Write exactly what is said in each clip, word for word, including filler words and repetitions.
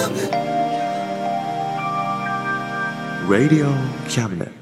Cabinet. Radio Cabinet.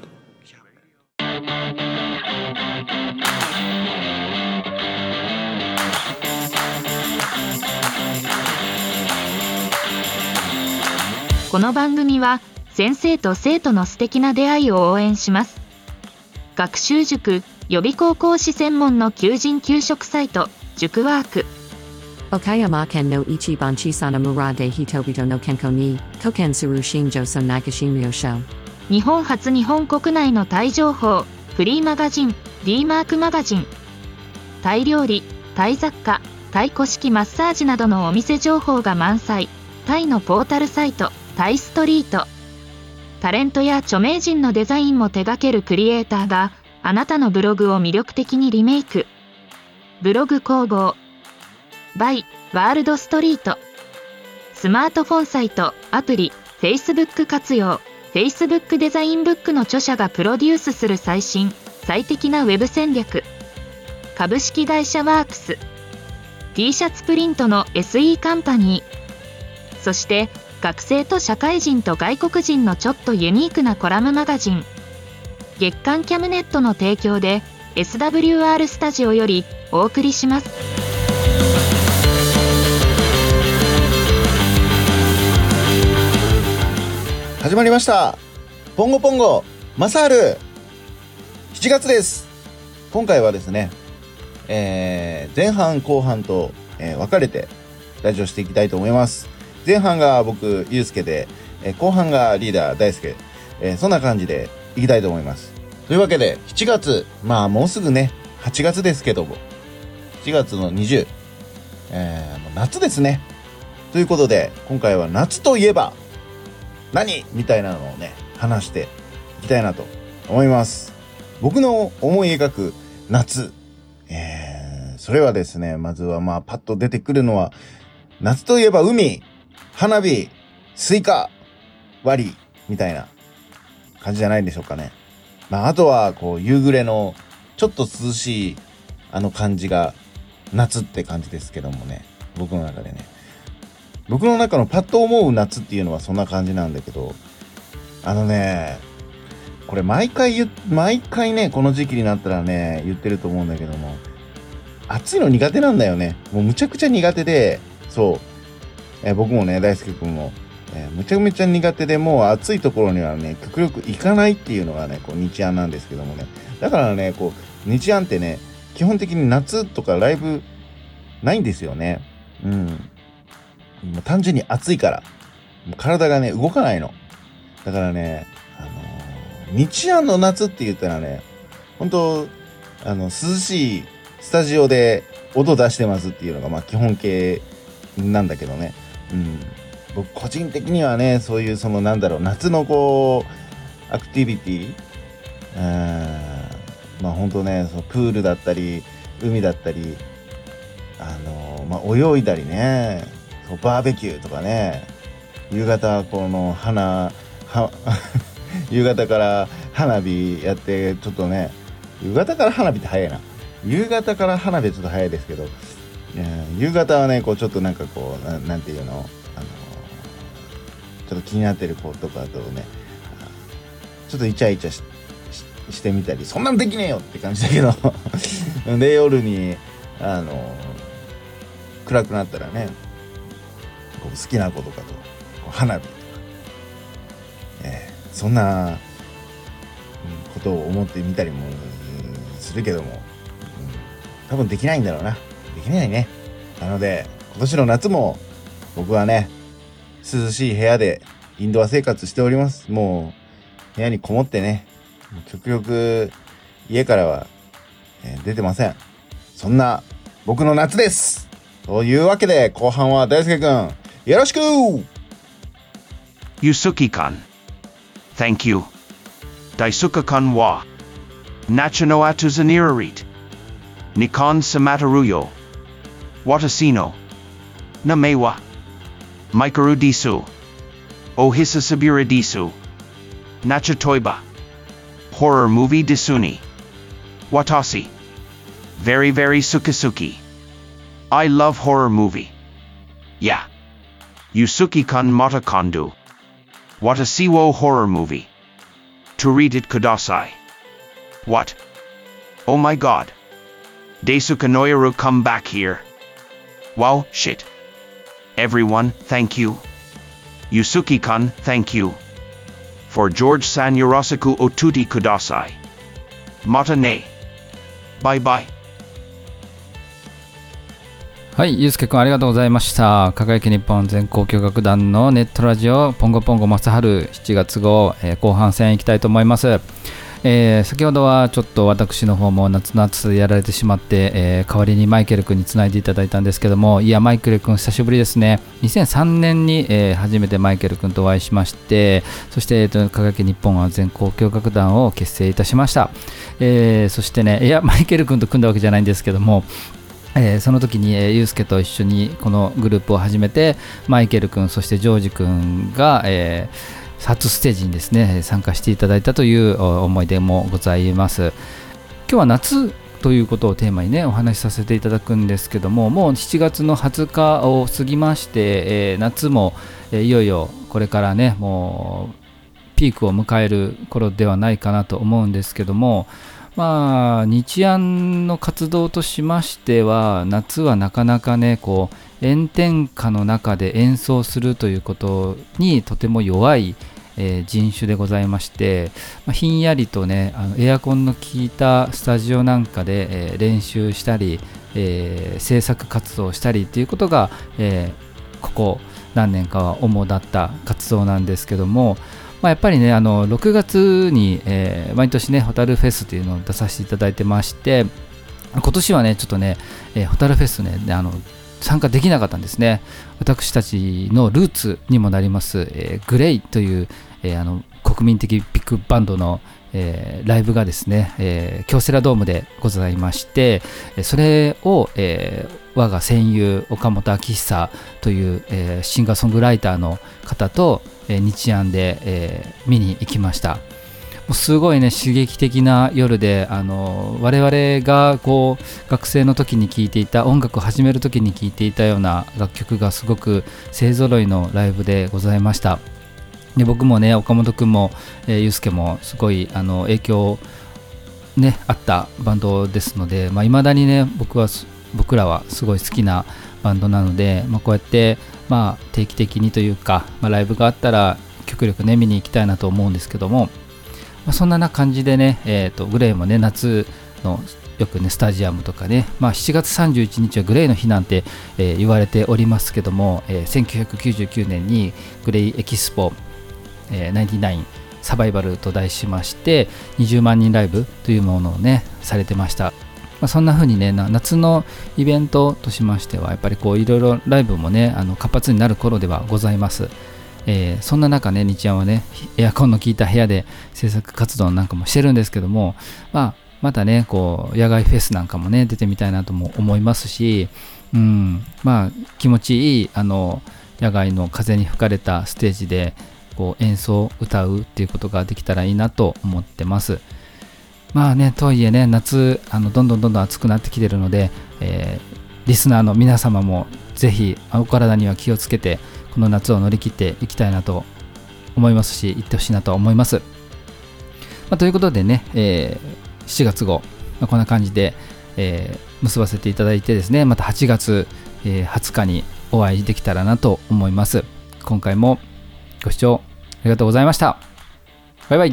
この番組は先生と生徒の素敵な出会いを応援します。学習塾予備高校師専門の求人・求職サイト塾ワーク。 岡山県の一番小さな村で人々の健康に貢献する新庄さんなきしみをしょう。 日本初日本国内のタイ情報フリーマガジン D マークマガジン。タイ料理、タイ雑貨、タイ古式マッサージなどのお店情報が満載。タイのポータルサイトタイストリート。タレントや著名人のデザインも手掛けるクリエイターがあなたのブログを魅力的にリメイク。ブログ工房 by ワールドストリート。スマートフォンサイトアプリ Facebook 活用。 Facebook デザインブックの著者がプロデュースする最新最適なウェブ戦略。株式会社ワークス。 T シャツプリントの エスイー カンパニー。そして学生と社会人と外国人のちょっとユニークなコラムマガジン。月刊キャムネットの提供で エスダブリューアール スタジオよりお送りします。 始まりました。ポンゴポンゴマサールしちがつです。今回はですね、えー、前半後半と、えー、分かれてラジオしていきたいと思います。前半が僕ゆうすけで、えー、後半がリーダー大輔、えー、そんな感じでいきたいと思います。というわけでしちがつ、まあもうすぐねはちがつですけども、しちがつのにじゅう、えー、もう夏ですね。ということで今回は夏といえば何みたいなのをね話していきたいなと思います。僕の思い描く夏、えー、それはですね、まずはまあパッと出てくるのは、夏といえば海、花火、スイカ、割りみたいな感じじゃないんでしょうかね。まああとはこう夕暮れのちょっと涼しいあの感じが夏って感じですけどもね、僕の中でね、僕の中のパッと思う夏っていうのはそんな感じなんだけど、あのね、これ毎回言毎回ねこの時期になったらね言ってると思うんだけども、暑いの苦手なんだよね。もうむちゃくちゃ苦手で、そう、えー、僕もね大輔君も、えー、むちゃむちゃ苦手で、もう暑いところにはね極力行かないっていうのがねこう日安なんですけどもね。だからねこう日安ってね基本的に夏とかライブないんですよね。うん。もう単純に暑いからもう体がね動かないの。だからね、あのー、日安の夏って言ったらね、本当あの涼しいスタジオで音出してますっていうのがまあ基本形なんだけどね。うん。僕個人的にはね、そういうそのなんだろう、夏のこうアクティビティ、うーん、まあ本当ね、そのプールだったり海だったり、あのー、まあ泳いだりね、そうバーベキューとかね、夕方この花は夕方から花火やって、ちょっとね夕方から花火って早いな。夕方から花火はちょっと早いですけど、夕方はねこうちょっとなんかこう な, なんていうの、あのー、ちょっと気になってる子とかとねちょっとイチャイチャ し, し, してみたり、そんなんできねえよって感じだけどで夜にあのー、暗くなったらねこう好きな子とかとこう花火とか、えー、そんなことを思ってみたりもするけども、うん、多分できないんだろうな。できないね。なので今年の夏も僕はね涼しい部屋でインドア生活しております。もう部屋にこもってね、極力家からは、えー、出てません。そんな僕の夏です。というわけで後半は大輔くんよろしく。 Yusuki-kan. Thank you. Daisuke-kan wa Nacho no atuzanirarit. Nikon samataruyo. Watasino. Namewa. Maikaru disu. Ohisa sabura disu. Nacha toiba. Horror movie disuni. Watasi. Very very sukisuki. I love horror movie. Yeah. Yusuke-kun Motokondu. Watashi wo horror movie. To read it kudasai. What? Oh my god. Daisuke Noyaru come back here. Wow, shit. Everyone, thank you. Yusuke-kun, thank you. For George-san Yorosiku otuti kudasai. Mata ne. Bye bye. はい、ゆうすけくんありがとうございました。輝き日本全校教楽団のネットラジオポンゴポンゴ正春しちがつ号、えー、後半戦いきたいと思います。えー、先ほどはちょっと私の方も夏の暑さでやられてしまって、えー、代わりにマイケル君につないでいただいたんですけども、いやマイケル君久しぶりですね。にせんさんねんに、えー、初めてマイケル君とお会いしまして、そして、えー、と輝き日本は全校教楽団を結成いたしました。えー、そしてね、いやマイケル君と組んだわけじゃないんですけども、えー、その時に、えー、ユースケと一緒にこのグループを始めて、マイケル君そしてジョージ君が、えー、初ステージにですね参加していただいたという思い出もございます。今日は夏ということをテーマにねお話しさせていただくんですけども、もうしちがつのはつかを過ぎまして、えー、夏も、えー、いよいよこれからねもうピークを迎える頃ではないかなと思うんですけども、まあ、日安の活動としましては夏はなかなかねこう炎天下の中で演奏するということにとても弱い、えー、人種でございまして、まあ、ひんやりとねあのエアコンの効いたスタジオなんかで、えー、練習したり、えー、制作活動したりということが、えー、ここ何年かは主だった活動なんですけども、まあ、やっぱりねあのろくがつに、えー、毎年ねホタルフェスというのを出させていただいてまして、今年はねちょっとね、えー、ホタルフェスねあの参加できなかったんですね。私たちのルーツにもなります、えー、グレイという、えー、あの国民的ビッグバンドの、えー、ライブがですね、えー、京セラドームでございまして、それを、えー、我が戦友岡本明久という、えー、シンガーソングライターの方と日安で、えー、見に行きました。もうすごいね刺激的な夜で、あの我々がこう学生の時に聴いていた音楽を始める時に聴いていたような楽曲がすごく勢ぞろいのライブでございました。で僕もね岡本くんも、えー、ゆうすけもすごいあの影響ねあったバンドですので、まあ、未だにね僕は僕らはすごい好きなバンドなので、まあ、こうやってまあ定期的にというか、まあ、ライブがあったら極力ね見に行きたいなと思うんですけども、まあ、そんな感じでね、えーと、グレイもね夏のよくねスタジアムとかね、まあ、しちがつさんじゅういちにちはグレイの日なんて、えー、言われておりますけども、えー、せんきゅうひゃくきゅうじゅうきゅうねんにグレイエキスポ、えー、ナインティナインサバイバルと題しましてにじゅうまんにんライブというものをねされてました。まあ、そんな風にね夏のイベントとしましてはやっぱりこういろいろライブもねあの活発になる頃ではございます。えー、そんな中ね日安はねエアコンの効いた部屋で制作活動なんかもしてるんですけども、まあ、またねこう野外フェスなんかもね出てみたいなとも思いますし、うん、まあ気持ちいいあの野外の風に吹かれたステージでこう演奏歌うっていうことができたらいいなと思ってます。まあね、とはいえね、夏あのどんどんどんどん暑くなってきてるので、えー、リスナーの皆様もぜひお体には気をつけてこの夏を乗り切っていきたいなと思いますし、行ってほしいなと思います。まあ、ということでね、えー、しちがつ号、まあ、こんな感じで、えー、結ばせていただいてですね、またはちがつ、えー、はつかにお会いできたらなと思います。今回もご視聴ありがとうございました。バイバイ。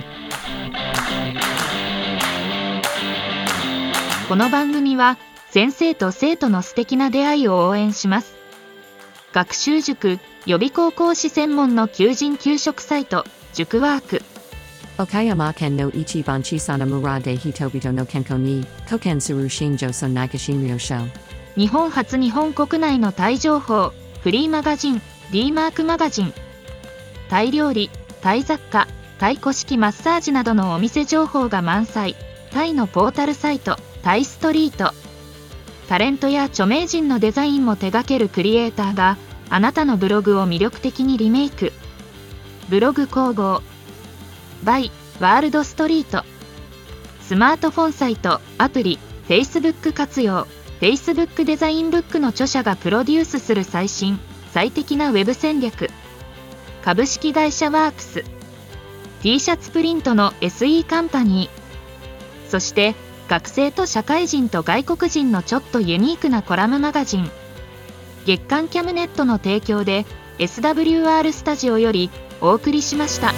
この番組は先生と生徒の素敵な出会いを応援します。学習塾予備高校師専門の求人・給食サイト塾ワーク。 Okayama ken no ichiban chisana mura de hitobito no kenko ni koken suru shinjo so nagashimyo sho。 日本初日本国内のタイ情報フリーマガジン D マークマガジン。タイ料理、タイ雑貨、タイ古式マッサージなどのお店情報が満載。タイのポータルサイトタイストリート。タレントや著名人のデザインも手掛けるクリエイターがあなたのブログを魅力的にリメイク。ブログ工房 by ワールドストリート。スマートフォンサイトアプリ Facebook 活用 Facebook デザインブックの著者がプロデュースする最新最適なウェブ戦略。株式会社ワークス。T シャツプリントの エスイー カンパニー。そして学生と社会人と外国人のちょっとユニークなコラムマガジン。月刊キャムネットの提供で エスダブリューアール スタジオよりお送りしました。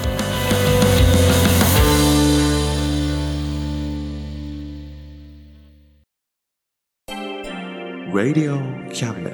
Radio Cabinet.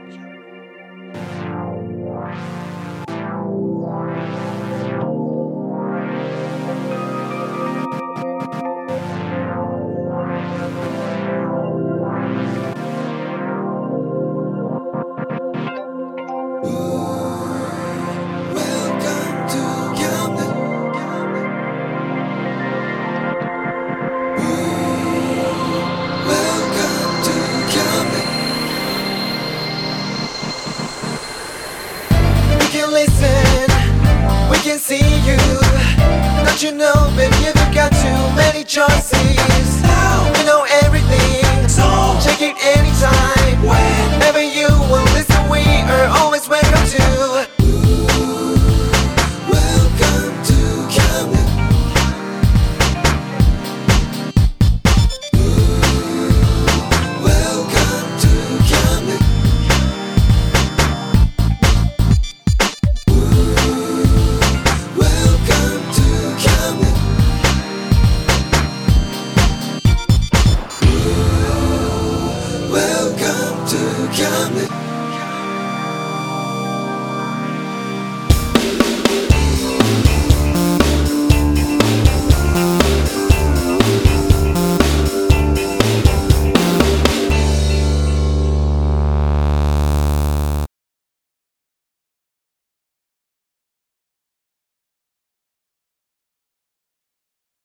Listen, we can see you. Don't you know, baby, you've got too many choices. Now we know everything, so check it anytime. Whenever you will listen, we are always welcome to. Welcome to Camden. Welcome to Camden. Welcome to Camden.